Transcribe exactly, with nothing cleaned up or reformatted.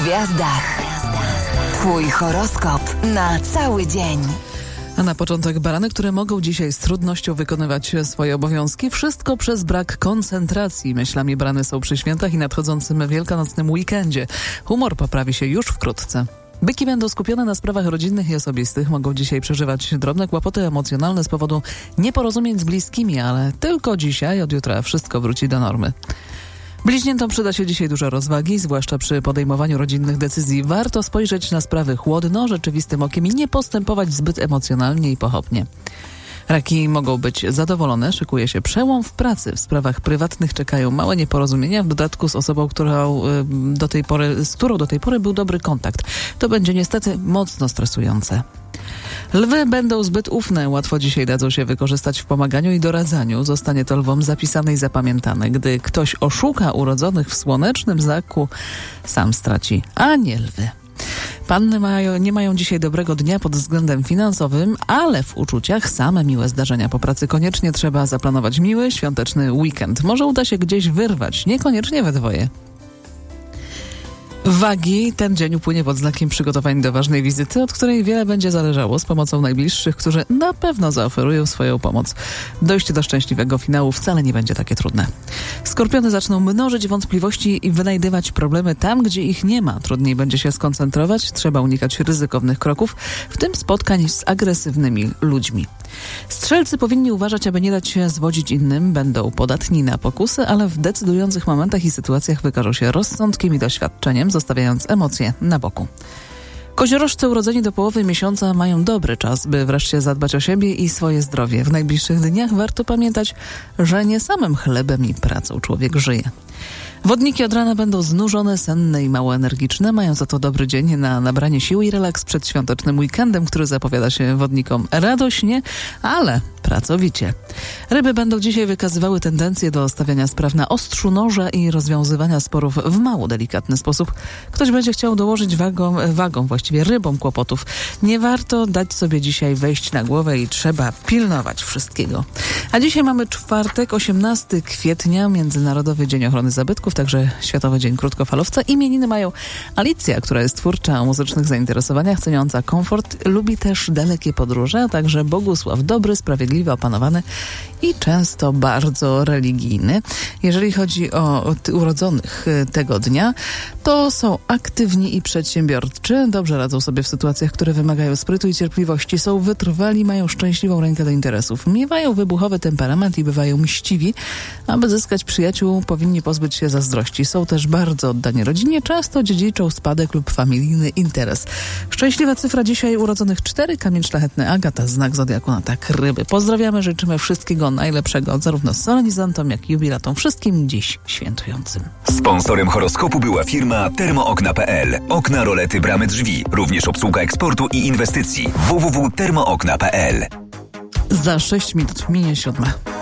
gwiazdach. Twój horoskop na cały dzień. A na początek barany, które mogą dzisiaj z trudnością wykonywać swoje obowiązki. Wszystko przez brak koncentracji. Myślami barany są przy świętach i nadchodzącym wielkanocnym weekendzie. Humor poprawi się już wkrótce. Byki będą skupione na sprawach rodzinnych i osobistych. Mogą dzisiaj przeżywać drobne kłopoty emocjonalne z powodu nieporozumień z bliskimi, ale tylko dzisiaj, od jutra wszystko wróci do normy. Bliźniętom przyda się dzisiaj dużo rozwagi, zwłaszcza przy podejmowaniu rodzinnych decyzji. Warto spojrzeć na sprawy chłodno, rzeczywistym okiem i nie postępować zbyt emocjonalnie i pochopnie. Raki mogą być zadowolone, szykuje się przełom w pracy. W sprawach prywatnych czekają małe nieporozumienia, w dodatku z osobą, którą do tej pory, z którą do tej pory był dobry kontakt. To będzie niestety mocno stresujące. Lwy będą zbyt ufne, łatwo dzisiaj dadzą się wykorzystać w pomaganiu i doradzaniu. Zostanie to lwom zapisane i zapamiętane. Gdy ktoś oszuka urodzonych w słonecznym znaku, sam straci, a nie lwy. Panny mają, nie mają dzisiaj dobrego dnia pod względem finansowym, ale w uczuciach same miłe zdarzenia po pracy. Koniecznie trzeba zaplanować miły, świąteczny weekend. Może uda się gdzieś wyrwać, niekoniecznie we dwoje. Wagi, ten dzień upłynie pod znakiem przygotowań do ważnej wizyty, od której wiele będzie zależało, z pomocą najbliższych, którzy na pewno zaoferują swoją pomoc. Dojście do szczęśliwego finału wcale nie będzie takie trudne. Skorpiony zaczną mnożyć wątpliwości i wynajdywać problemy tam, gdzie ich nie ma. Trudniej będzie się skoncentrować, trzeba unikać ryzykownych kroków, w tym spotkań z agresywnymi ludźmi. Strzelcy powinni uważać, aby nie dać się zwodzić innym. Będą podatni na pokusy, ale w decydujących momentach i sytuacjach wykażą się rozsądkiem i doświadczeniem, zostawiając emocje na boku. Koziorożce urodzeni do połowy miesiąca mają dobry czas, by wreszcie zadbać o siebie i swoje zdrowie. W najbliższych dniach warto pamiętać, że nie samym chlebem i pracą człowiek żyje. Wodniki od rana będą znużone, senne i mało energiczne. Mają za to dobry dzień na nabranie sił i relaks przed świątecznym weekendem, który zapowiada się wodnikom radośnie, ale pracowicie. Ryby będą dzisiaj wykazywały tendencję do stawiania spraw na ostrzu noża i rozwiązywania sporów w mało delikatny sposób. Ktoś będzie chciał dołożyć wagą, wagą, właściwie rybom kłopotów. Nie warto dać sobie dzisiaj wejść na głowę i trzeba pilnować wszystkiego. A dzisiaj mamy czwartek, osiemnastego kwietnia, Międzynarodowy Dzień Ochrony Zabytków, także Światowy Dzień Krótkofalowca. Imieniny mają Alicja, która jest twórcza o muzycznych zainteresowaniach, ceniąca komfort, lubi też dalekie podróże, a także Bogusław Dobry, sprawiedliwy, opanowany i często bardzo religijny. Jeżeli chodzi o urodzonych tego dnia, to są aktywni i przedsiębiorczy, dobrze radzą sobie w sytuacjach, które wymagają sprytu i cierpliwości, są wytrwali, mają szczęśliwą rękę do interesów, miewają wybuchowy temperament i bywają mściwi. Aby zyskać przyjaciół, powinni pozbyć się zazdrości. Są też bardzo oddani rodzinie, często dziedziczą spadek lub familijny interes. Szczęśliwa cyfra dzisiaj urodzonych cztery, kamień szlachetny Agata, znak zodiaku na tak ryby. Pozdrawiamy, życzymy wszystkiego najlepszego, zarówno solenizantom, jak i jubilatom, wszystkim dziś świętującym. Sponsorem horoskopu była firma Termookna kropka p l. Okna, rolety, bramy, drzwi. Również obsługa eksportu i inwestycji. w w w kropka termookna kropka p l. Za sześć minut minie siódma.